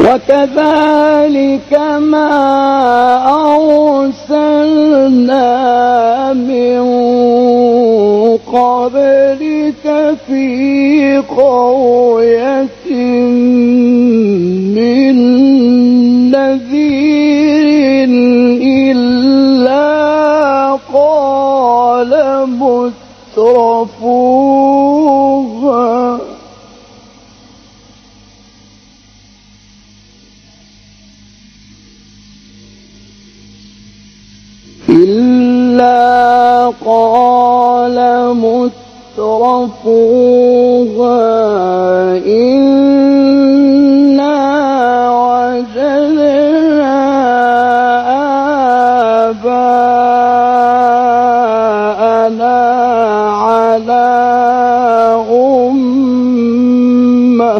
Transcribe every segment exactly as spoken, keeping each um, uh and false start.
وكذلك ما أرسلنا من قبلك في قرية من نذير إلا قال مترفوها إلا قال مترفوها إنا وجدنا آباءنا على أمة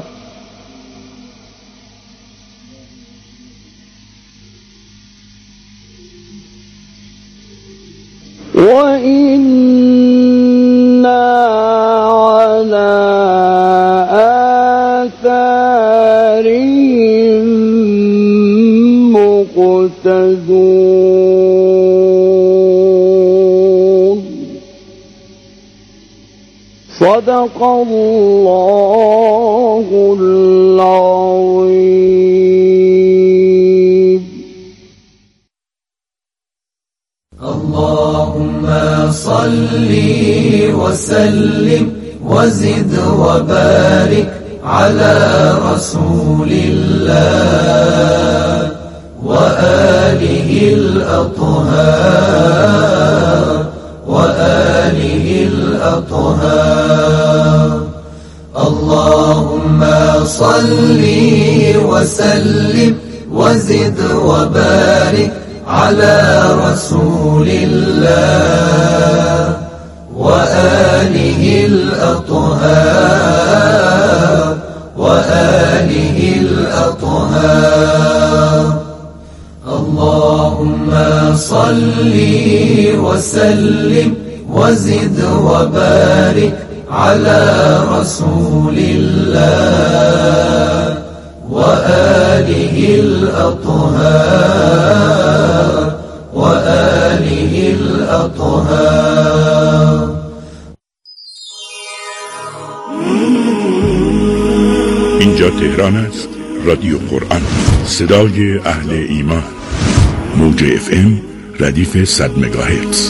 وإنا على آثارهم مقتدون. صدق الله العظيم. اللهم صل وسلم وزد وبارك على رسول الله وآله الأطهار وآله الأطهار. اللهم صل وسلم وزد وبارك على رسول الله وآله الأطهار وآله الأطهار. اللهم صل وسلم وزد وبارك على رسول الله وآله الأطهار وآله الأطهار. اینجا تهران است، رادیو قرآن، صدای اهل ایمان. موج اف ام ردیف صد مگاهرتز.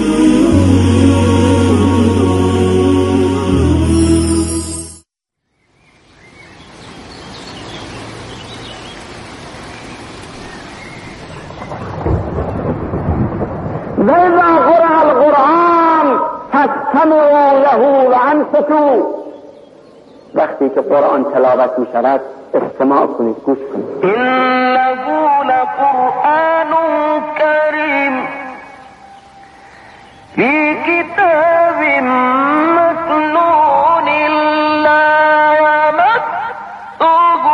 وَإِذَا قُرِئَ الْقُرْآنُ فَاسْتَمِعُوا لَهُ وَأَنصِتُوا. وقتی که قرآن تلاوت می شود استماع کنید، گوش کنید. إِنَّهُ لَقُرْآنٌ كَرِيمٌ فِي كِتَابٍ مَّكْنُونٍ لَّا يَمَسُّهُ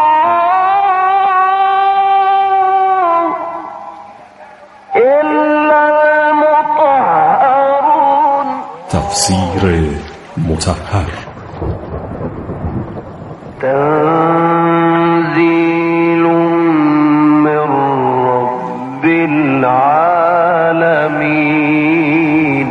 إِلَّا الْمُطَهَّرُونَ. تفسیر مطهر. تنزيل من رب العالمين.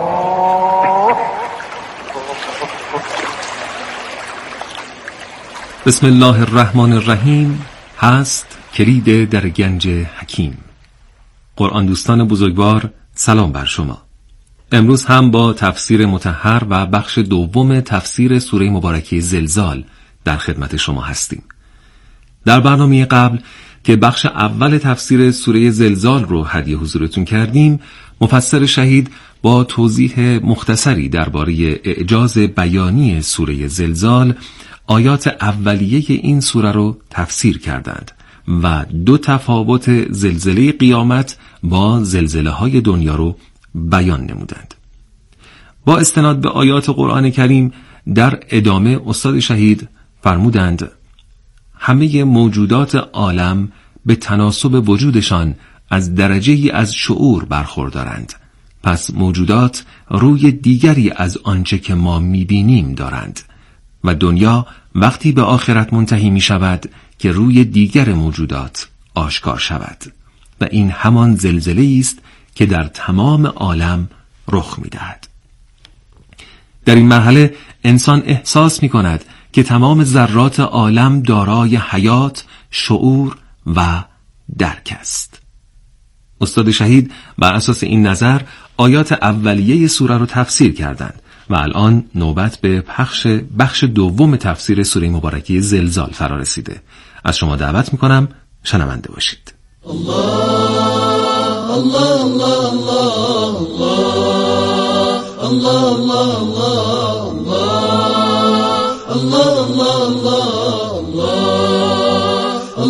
بسم الله الرحمن الرحیم. هست کلید در گنج حکیم. قرآن دوستان بزرگوار، سلام بر شما. امروز هم با تفسیر مطهر و بخش دوم تفسیر سوره مبارکه زلزال در خدمت شما هستیم. در برنامه قبل که بخش اول تفسیر سوره زلزال رو هدیه حضورتون کردیم، مفسر شهید با توضیح مختصری درباره اعجاز بیانی سوره زلزال آیات اولیه این سوره رو تفسیر کردند و دو تفاوت زلزله قیامت با زلزله های دنیا رو بیان نمودند. با استناد به آیات قرآن کریم در ادامه استاد شهید فرمودند همه موجودات عالم به تناسب وجودشان از درجه‌ای از شعور برخوردارند. پس موجودات روی دیگری از آنچه که ما می‌بینیم دارند و دنیا وقتی به آخرت منتهی می‌شود که روی دیگر موجودات آشکار شود و این همان زلزله است که در تمام عالم رخ می‌دهد. در این مرحله انسان احساس می‌کند که تمام ذرات عالم دارای حیات، شعور و درک است. استاد شهید بر اساس این نظر آیات اولیه سوره رو تفسیر کردند و الان نوبت به پخش بخش دوم تفسیر سوره مبارکه زلزال فرا رسیده. از شما دعوت می‌کنم شنونده باشید. الله الله الله الله الله الله الله الله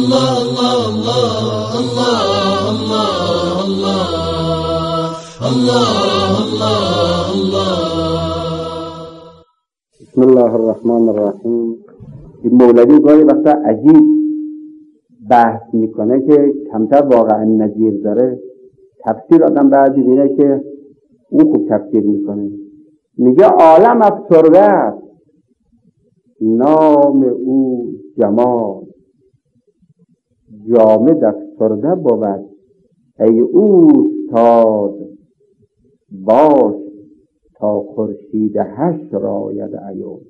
بسم الله الرحمن الرحیم. این مولوی گاهی وقتا عجیب بحث میکنه که کمتر واقعا نظیر داره. تفسیر آدم بعضی دیده که اون خوب تفسیر میکنه. میگه عالم افسرده است، نام او جمال، جامد افسرده بود ای اوستاد، باش تا خورشید حشر آید عیون،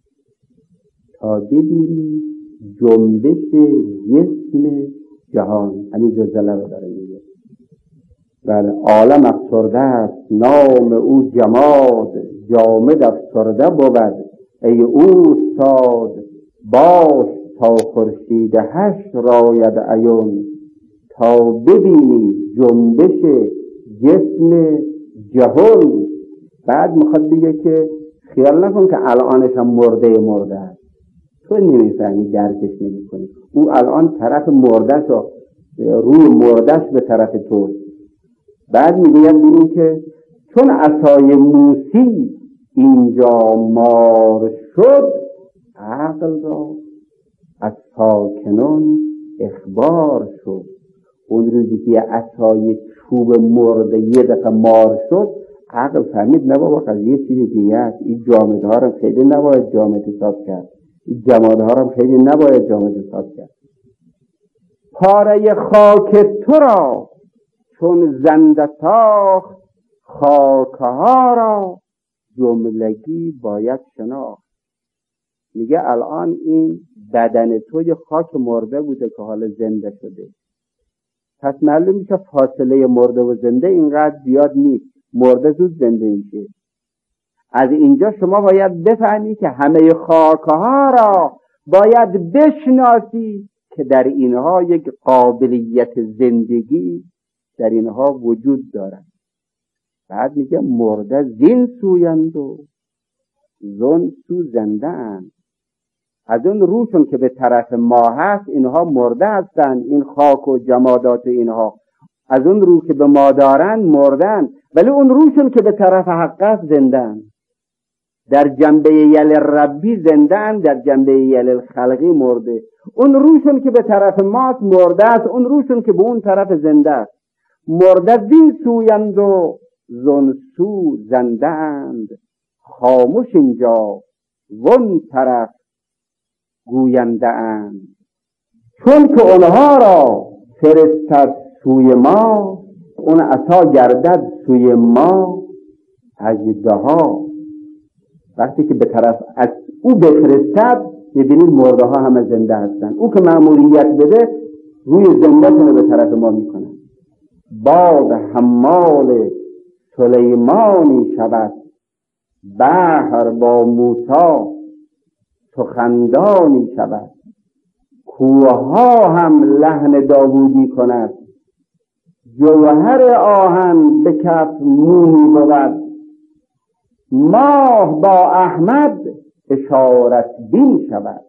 تا ببینی جنبش جسم جهان. همین زلزله رو داره میگه. بله، عالم افسرده است، نام او جماد، جامد افسرده بود ای اوستاد، باش تا خورشید حشر آید عیون، تا ببینی جنبش جسم جهان. بعد میخواد بگه که خیال نکن که الانش هم مرده مرده است، تو نمیفهمی، درکش نمیکنی. او الان طرف مردش و روی مردش به طرف تو. بعد میگوید ببین که چون عصای موسی اینجا مار شد، عقل را از ساکنان اخبار شد. اون روزی که عصای چوب مرده یه دفعه مار شد، عقل فهمید نه بابا قضیه چیز دیگه است. این جامده ها رو خیلی نباید جامد حساب کرد، این جماده ها رو خیلی نباید جامد حساب کرد. پاره خاک تو را چون زنده ساخت، خاکها را جملگی باید شناخت. میگه الان این بدن تو یه خاک مرده بوده که حالا زنده شده. پس معلوم میشه فاصله مرده و زنده اینقدر زیاد نیست. مرده زود زنده میشه. از اینجا شما باید بفهمی که همه خاکها را باید بشناسی که در اینها یک قابلیت زندگی در اینها وجود دارد. بعد میگه مرده زین سویند و زن سو زنده اند. از اون روشون که به طرف ما هست اینها مرده هستند، این خاک و جمادات اینها. از اون رو که به ما دارن مردن، ولی اون روشون که به طرف حق است زندن. در جنبه یل ربی زندن، در جنبه یل الخلقی مرده. اون روشون که به طرف ماست مرده است، اون روشون که به اون طرف زنده است. مرده زین سویند و زن سو زنده اند، خاموش اینجا ون طرف گوینده اند. چون که اونها را فرستد سوی ما، اون عصا گردد سوی ما اژدها. وقتی که به طرف از او بفرستد، می‌بینید مرده ها همه زنده هستن. او که مأموریت بده روی زنده‌شون به طرف ما میکنه. باد حمال سلیمانی شود، بحر با موسی سخندانی شود. کوه‌ها هم لحن داوودی کند، جوهر آهن به کف مومی بود. ماه با احمد اشارت بین شود.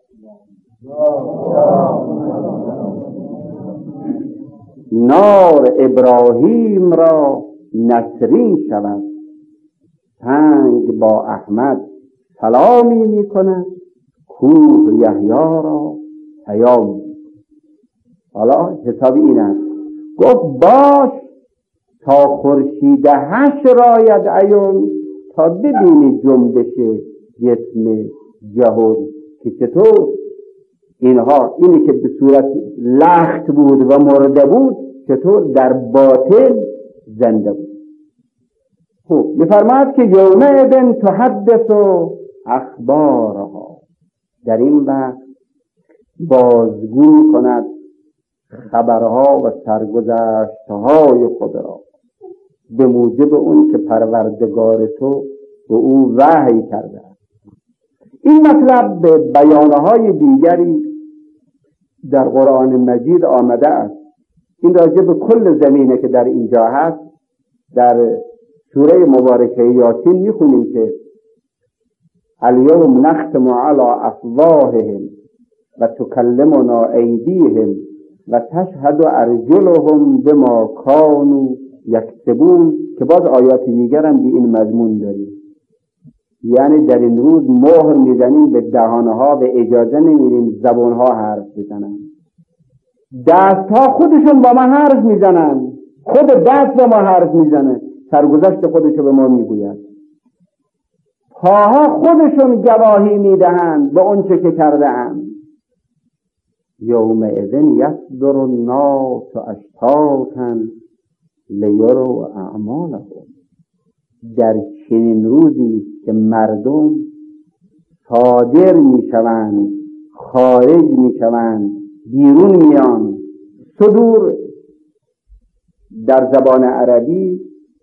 نار ابراهیم را نسرین شود. سنگ با احمد سلامی می کند، کوه یحیی را پیام. حالا حسابی این است. گفت باش تا خورشید حشر آید عیون، تا ببینی جنبش جسم جهان که چطور اینها اینی که به صورت لخت بود و مرده بود چطور در باطن زنده بود. خب میفرماید که یومئذ تحدث اخبارها، در این وقت بازگو کند خبرها و سرگذشتهای خود را به موجب اون که پروردگار تو به او وحی کرده. این مطلب به بیانهای دیگری در قرآن مجید آمده است. این راجع به کل زمینه که در اینجا هست. در سوره مبارکه یاسین میخونیم که الیوم نختم علی افواههم و تکلمنا ایدیهم و تشهد ارجلهم بما کانوا یکسبون، که باز آیات دیگر هم به این مضمون داریم. یعنی در این روز مهر میزنیم به دهانها و اجازه نمیدیم زبانها حرف بزنن. دستها خودشون با ما حرف میزنن، خود دست به ما حرف میزنه، سرگذشت خودشو به ما میگوید. پاها خودشون گواهی میدهند به اون چه که کرده اند. یومئذ یصدر الناس اشتاتا لیروا اعمالهم، در چنین روزی که مردم صادر میشوند، خارج میشوند، بیرون میان. صدور در زبان عربی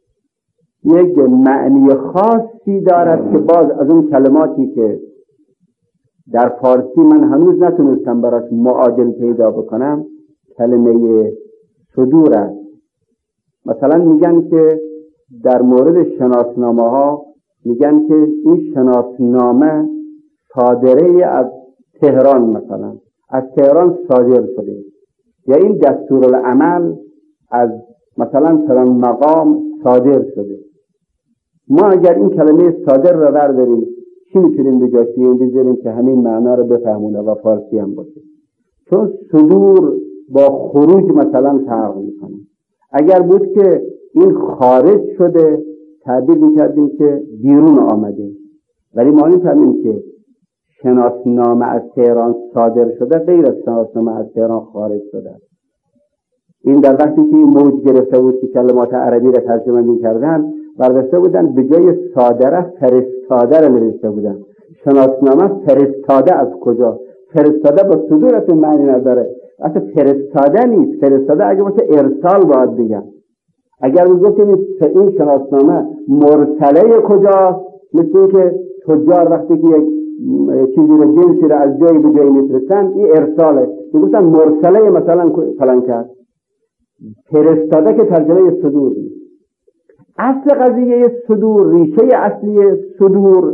یک معنی خاصی دارد که باز از اون کلماتی که در فارسی من هنوز نتونستم براش معادل پیدا بکنم کلمه صدور است. مثلا میگن که در مورد شناسنامه ها میگن که این شناسنامه صادره از تهران، مثلا از تهران صادر شده، یا این دستورالعمل از مثلا فلان مقام صادر شده. ما اگر این کلمه صادر رو برداریم چی میتونیم به جاش بذاریم که همین معنا رو بفهمونه و فارسی هم باشه؟ چون صدور با خروج مثلا فرق میکنه. اگر بود که این خارج شده تعبیر میکردیم که بیرون آمده، ولی ما میفهمیم که شناسنامه از تهران صادر شده غیر از شناسنامه از تهران خارج شده. این در وقتی که این موج گرفته بود که کلمات عربی را ترجمه میکردن، برداشته بودن به جای صادره فرستاده را نوشته بودن. شناسنامه فرستاده از کجا؟ فرستاده با صدورتون معنی نداره، اصلا فرستاده نیست. فرستاده اگه باشه ارسال باید بگم. اگر میگفتیم این شناسنامه مرسله کجاست، مثل این که تجار وقتی که یک چیزی رو جنسی رو از جایی به جایی میفرستن این ارساله، میگفتن مرسله مثلا فلان کرد. فرستاده که ترجمه صدور نیست. اصل قضیه صدور، ریشه اصلی صدور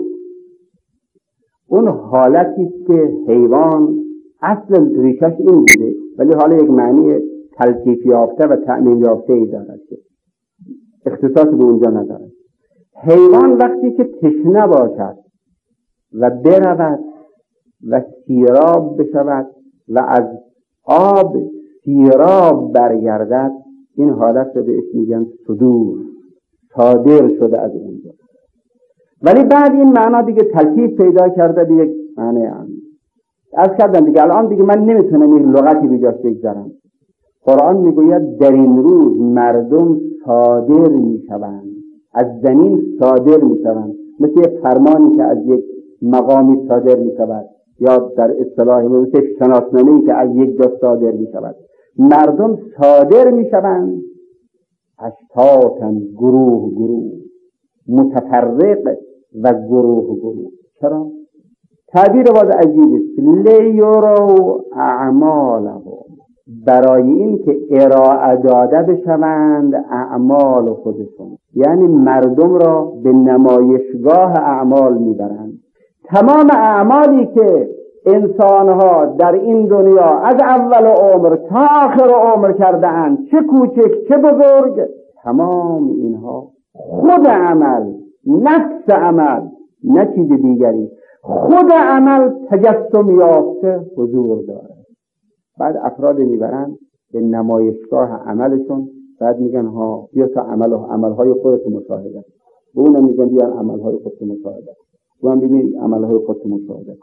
اون حالتی است که حیوان اصل ریشش این بوده، ولی حالا یک معنی تلطیف یافته و تعمیم یافته ای دارد که اختصاص به اونجا ندارد. حیوان وقتی که تشنه باشد و برود و سیراب بشود و از آب سیراب برگردد، این حالت رو بهش میگن صدور، صادر شده از اونجا. ولی بعد این معنا دیگه تلطیف پیدا کرده به یک معنی عام. از کردم دیگه الان دیگه من نمیتونم این لغتی به جاش بگذارم. قرآن میگوید در این روز مردم صادر میشوند، از زمین صادر میشوند، مثل یک فرمانی که از یک مقامی صادر میشود، یا در اصطلاح مثل شناسنامه‌ای که از یک جا صادر میشود. مردم صادر میشوند اشتاتا، گروه گروه، متفرق و گروه گروه. چرا؟ تعبیر باز عجیب است. لیروا اعمالهم، برای این که ارائه داده بشوند اعمال خودشون، یعنی مردم را به نمایشگاه اعمال میبرند. تمام اعمالی که انسانها در این دنیا از اول عمر تا آخر عمر کرده اند، چه کوچک چه بزرگ، تمام اینها خود عمل، نفس عمل، نه چیز دیگری، خود عمل تجسم یافته حضور داره. بعد افراد میبرن به نمایشگاه عملشون، بعد میگن ها بیا تا عمل عملهای خودت مشاهده، اونم میگن بیا عملهای خودت مشاهده، اونم ببین عملهای خودت مشاهده.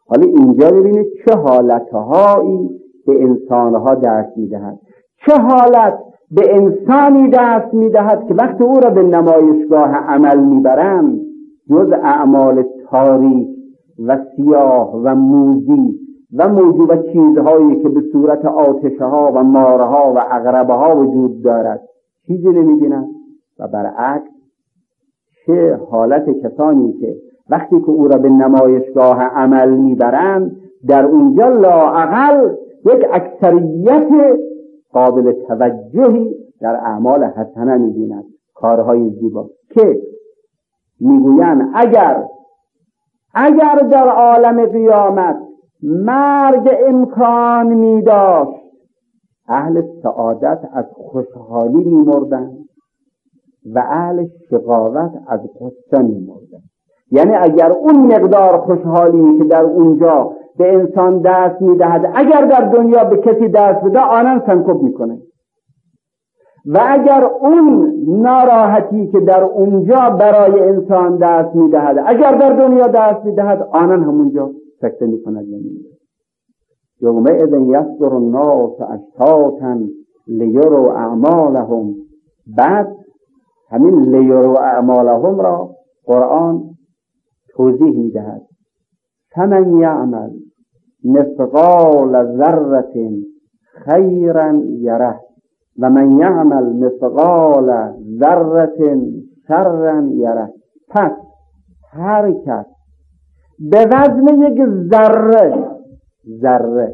حالا اینجا ببینید چه حالتهایی به انسانها دست میدهد. چه حالت به انسانی دست میدهد که وقتی او را به نمایشگاه عمل میبرند جز اعمال تاریک و سیاه و موذی و موجود چیزهایی که به صورت آتشها و مارها و عقربها وجود دارد چیزی نمیبینند. و برعکس چه حالت کسانی که وقتی که او را به نمایشگاه عمل میبرند در اونجا لااقل یک اکثریت قابل توجهی در اعمال حسنه میبینند، کارهای زیبا، که میگویند اگر اگر در عالم قیامت مرگ امکان میداشت اهل سعادت از خوشحالی میمردند و اهل شقاوت از غصه میمردند. یعنی اگر اون مقدار خوشحالی که در اونجا به انسان دست میدهد اگر در دنیا به کسی دست بده آنان سنکوب میکنه، و اگر اون ناراحتی که در اونجا برای انسان دست میدهد اگر در دنیا دست میدهد آنان همونجا سکته میکنند. یومئذ یصدر الناس اشتاتا لیروا اعمالهم. بعد همین لیروا اعمالهم را قرآن توضیح میدهد. فمن یعمل مثقال ذره خیرا یره و من یعمل مثقال ذره شرا یره. پس هر کس به وزن یک ذره ذره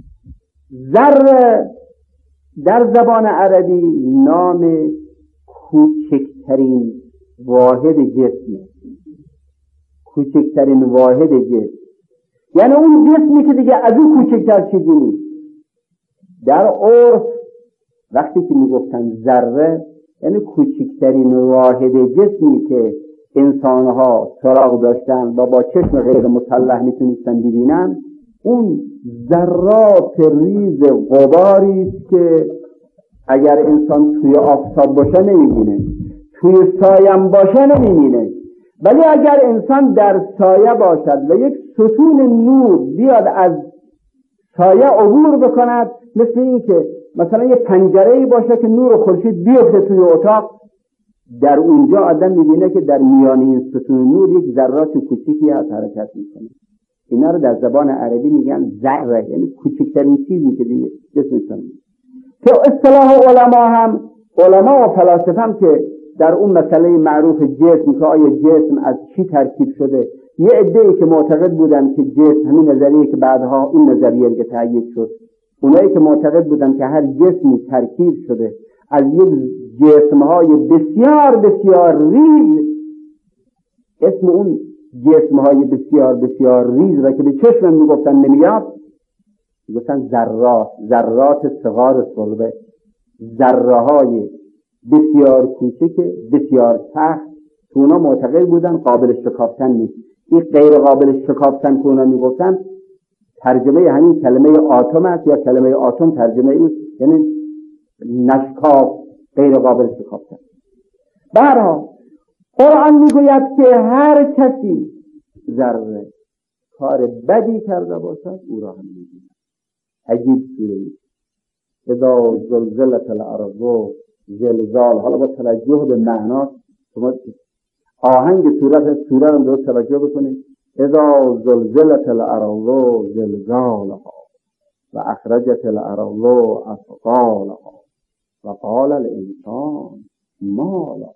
ذره در زبان عربی نام کوچکترین واحد جسم، کوچکترین واحد جسم، یعنی اون جسمی که دیگه از اون کوچکتر چیزی نیست. در عرف وقتی که میگفتن ذره یعنی کوچکترین واحد جسمی که انسانها سراغ داشتن و با چشم غیر مسلح میتونستن ببینن اون ذرات ریز غباری است که اگر انسان توی آفتاب باشه نمیبینه، توی سایم باشه نمیبینه، ولی اگر انسان در سایه باشد و یک ستون نور بیاد از سایه عبور بکند، مثل این که مثلا یک پنجره‌ای باشه که نور خورشید بیفته توی اتاق، در اونجا آدم میبینه که در میان این ستون نور یک ذرات کوچیکی هست حرکت میکنه. اینا رو در زبان عربی میگن ذره، یعنی کوچکترین چیزی که دیگه جسم انسان. که اصطلاح علما هم علما و فلاسفه هم که در اون مسئله معروف جسم که آیا جسم از چی ترکیب شده، یه عده‌ای که معتقد بودن که جسم همین نظریه که بعدها این نظریه که تأیید شد، اونایی که معتقد بودن که هر جسمی ترکیب شده از یک جسم‌های بسیار بسیار ریز، اسم اون جسم‌های بسیار بسیار ریز و که به چشم میگفتن نمیاد میگفتن ذرات، ذرات صغار صلبه، ذره‌های بسیار کوچک بسیار سخت که اونا معتقد بودن قابل شکافتن نیست. این غیر قابل شکافتن که اونا میگفتن ترجمه همین کلمه آتم است، یا کلمه آتم ترجمه اوست، یعنی نشکاف، غیر قابل شکافتن. برها قرآن میگوید که هر کسی ذره کار بدی کرده باشد او را هم میگوید. عجیب سوره ای اذا زلزلت الارض زلزال. حالا با توجه به معنا شما آهنگ سوره سوره رو درست توجه بکنید. اذا زلزلت الارض زلزالها و اخرجت الارض اثقالها و قال الانسان ما لها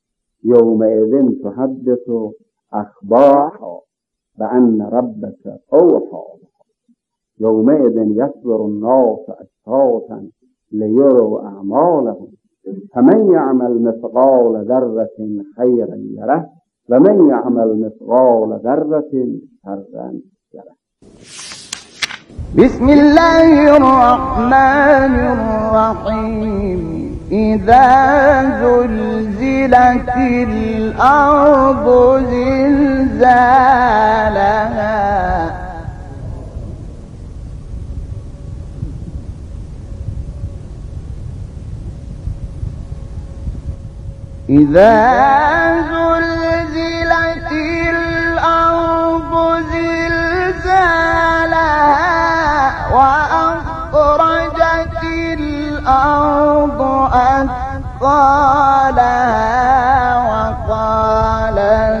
یومئذ تحدث اخبارها و ان ربك اوحى لها یومئذ یصدر الناس اشتاتا لیروا اعمالهم فمن یعمل مثقال ذره خیرا یره و من یعمل مثقال ذره شرا یره. بسم الله الرحمن الرحیم. اذا زلزلت الارض زلزالها اذا زلزلت الارض زلزالها وأخرجت الأرض أثقالها وقال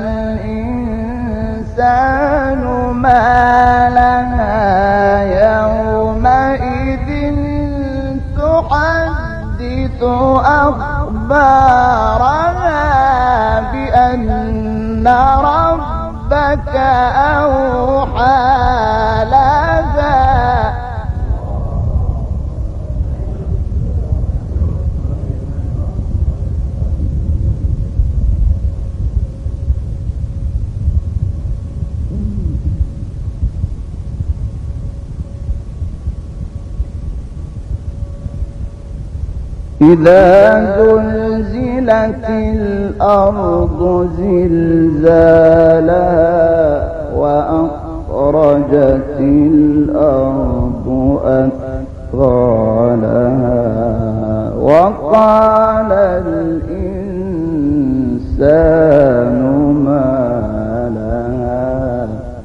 الإنسان ما لها يومئذ تحدث أخبارها بأن ربك أوحى لها إذا زلزلت الأرض زلزالها وأخرجت الأرض أثقالها وقال الإنسان ما لها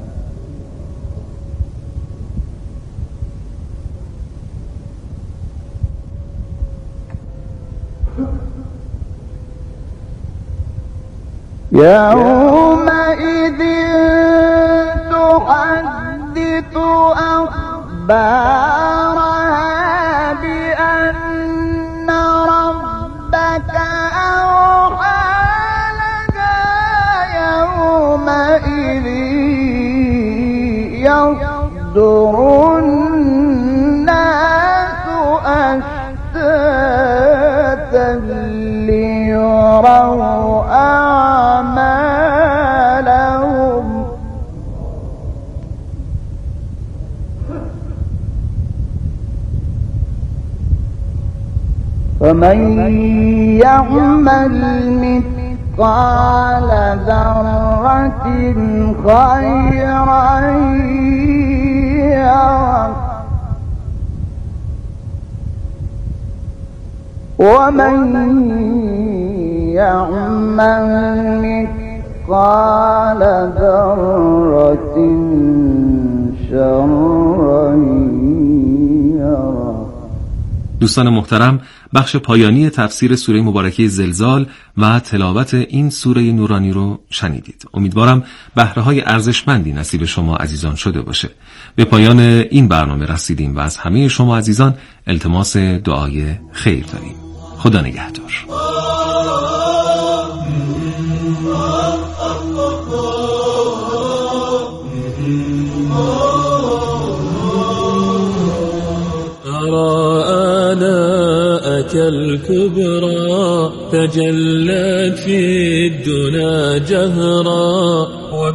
يومئذ تحدث أخبارها بأن ربك أوحى لها يومئذ يصدر الناس أشتاتا ليروا أعمالهم فمن يعمل مثقال ذرة خيرا يره ومن يعمل مثقال ذرة شرا يره. دوستان محترم، بخش پایانی تفسیر سوره مبارکه زلزال و تلاوت این سوره نورانی رو شنیدید. امیدوارم بهره‌های ارزشمندی نصیب شما عزیزان شده باشه. به پایان این برنامه رسیدیم و از همه شما عزیزان التماس دعای خیر داریم. خدا نگهدار. آلاءك الكبرى تجلت في الدنا جهرا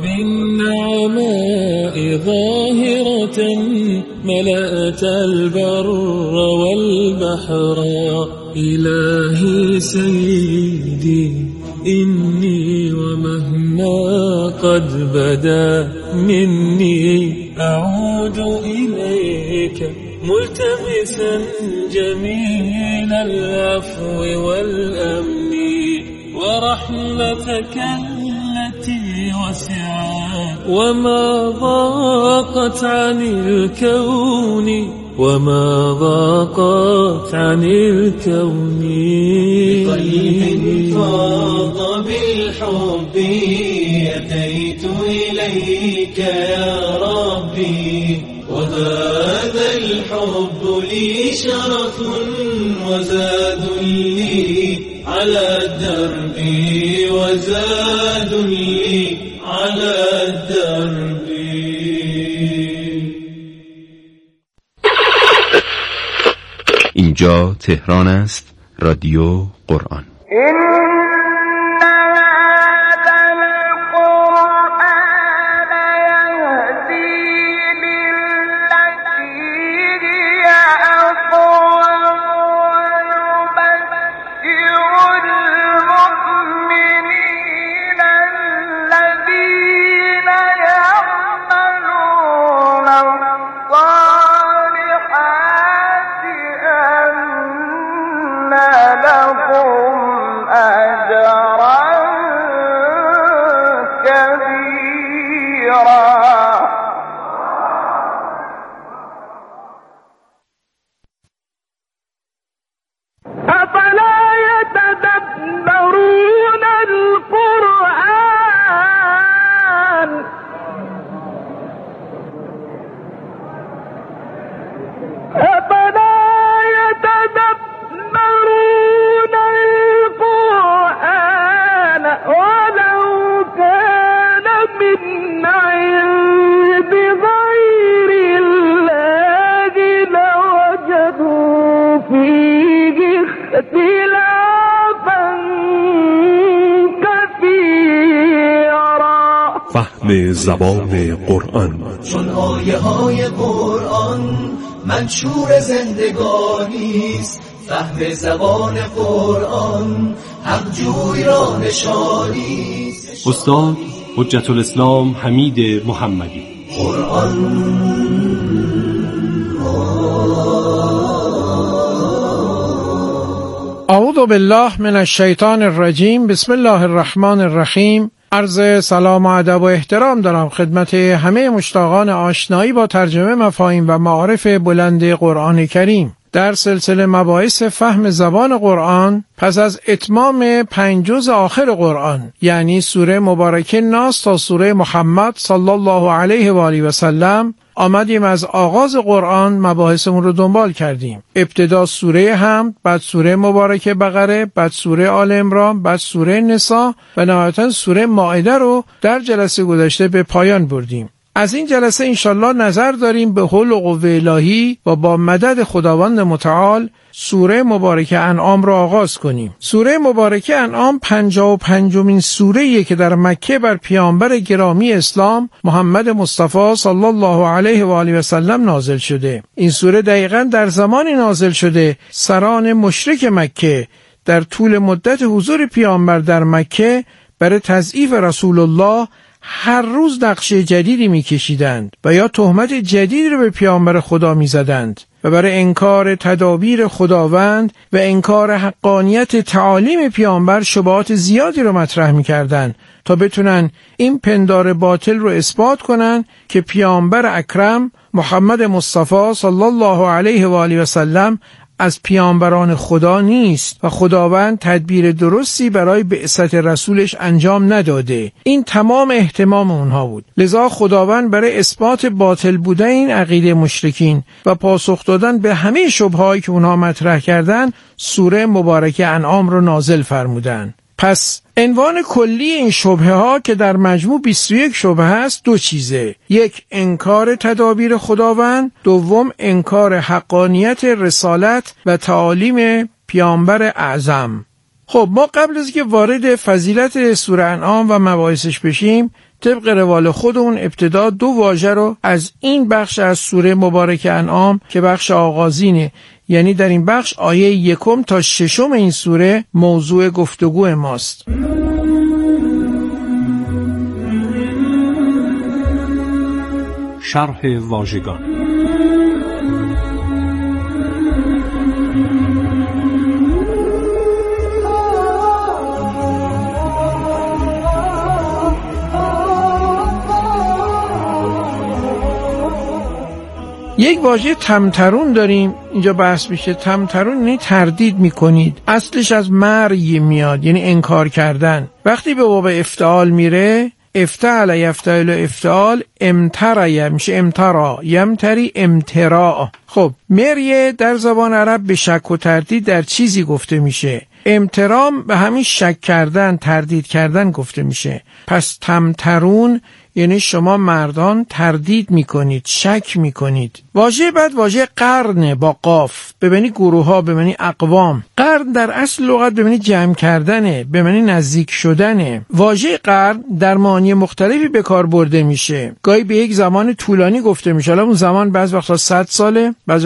وبالنعماء ظاهرة ملأت البر والبحر إلهي سيدي إني ومهما قد بدا مني أعود إليك ملتمسا جميل العفو والأمن ورحمتك التي وسعت وما ضاقت عن الكون وما ضاقت عن الكون بقلب فاض بالحب أتيت إليك يا ربي وهذا الحب لي شرف وزاد لي على الدرب وزاد لي على الدرب. اینجا تهران است، رادیو قرآن. لهم فهم زبان قرآن. چون آیه های قرآن منشور زندگانیست، فهم زبان قرآن حق جوی را نشانیست. استاد حجت الاسلام حمید محمدی. قرآن اعوذ بالله من الشیطان الرجیم. بسم الله الرحمن الرحیم. عرض سلام و ادب و احترام دارم خدمت همه مشتاقان آشنایی با ترجمه مفاهیم و معارف بلند قرآن کریم. در سلسله مباحث فهم زبان قرآن پس از اتمام پنج جزء آخر قرآن، یعنی سوره مبارکه ناس تا سوره محمد صلی الله علیه و آله و سلم، آمدیم از آغاز قرآن مباحثمون رو دنبال کردیم. ابتدا سوره حمد، بعد سوره مبارکه بقره، بعد سوره آل عمران، بعد سوره نساء و نهایتاً سوره مائده رو در جلسه گذشته به پایان بردیم. از این جلسه انشالله نظر داریم به حول و قوه الهی و با مدد خداوند متعال سوره مبارکه انعام را آغاز کنیم. سوره مبارکه انعام پنجاه و پنجمین سوره‌ایه که در مکه بر پیامبر گرامی اسلام محمد مصطفی صلی الله علیه و آله و سلم نازل شده. این سوره دقیقاً در زمانی نازل شده سران مشرک مکه در طول مدت حضور پیامبر در مکه برای تضعیف رسول الله هر روز نقشه جدیدی می‌کشیدند و یا تهمت جدیدی رو به پیامبر خدا می‌زدند و برای انکار تدابیر خداوند و انکار حقانیت تعالیم پیامبر شبهات زیادی رو مطرح می‌کردند تا بتونن این پندار باطل رو اثبات کنن که پیامبر اکرم محمد مصطفی صلی الله علیه و آله و سلم از پیامبران خدا نیست و خداوند تدبیر درستی برای بعثت رسولش انجام نداده. این تمام اهتمام اونها بود. لذا خداوند برای اثبات باطل بودن این عقیده مشرکین و پاسخ دادن به همه شبههایی که اونها مطرح کردن سوره مبارکه انعام رو نازل فرمودن. پس عنوان کلی این شبهه ها که در مجموع بیست و یک شبهه است دو چیزه: یک، انکار تدابیر خداوند، دوم انکار حقانیت رسالت و تعالیم پیامبر اعظم. خب ما قبل از که وارد فضیلت سوره انعام و مباحثش بشیم، طبق روال خودمون ابتدا دو واژه رو از این بخش از سوره مبارکه انعام که بخش آغازینه، یعنی در این بخش آیه یکم تا ششم این سوره موضوع گفتگو ماست. شرح واژگان. یک واژه تمترون داریم اینجا بحث میشه. تمترون یعنی تردید میکنید. اصلش از مرئی میاد، یعنی انکار کردن. وقتی به باب افتعال میره، افتعل یفتعل افتعال، امترا میشه امترا، یمتری امتراء. خب مریه در زبان عرب به شک و تردید در چیزی گفته میشه. امترام به همین شک کردن، تردید کردن گفته میشه. پس تمترون یعنی شما مردان تردید میکنید، شک میکنید. واژه بعد واژه قرن با قاف، به معنی گروه ها، به معنی اقوام. قرن در اصل لغت به معنی جمع کردنه، به معنی نزدیک شدنه. واژه قرن در معانی مختلفی به کار برده میشه. گاهی به یک زمان طولانی گفته میشه، حالا اون زمان بعض وقتا صد ساله، بعض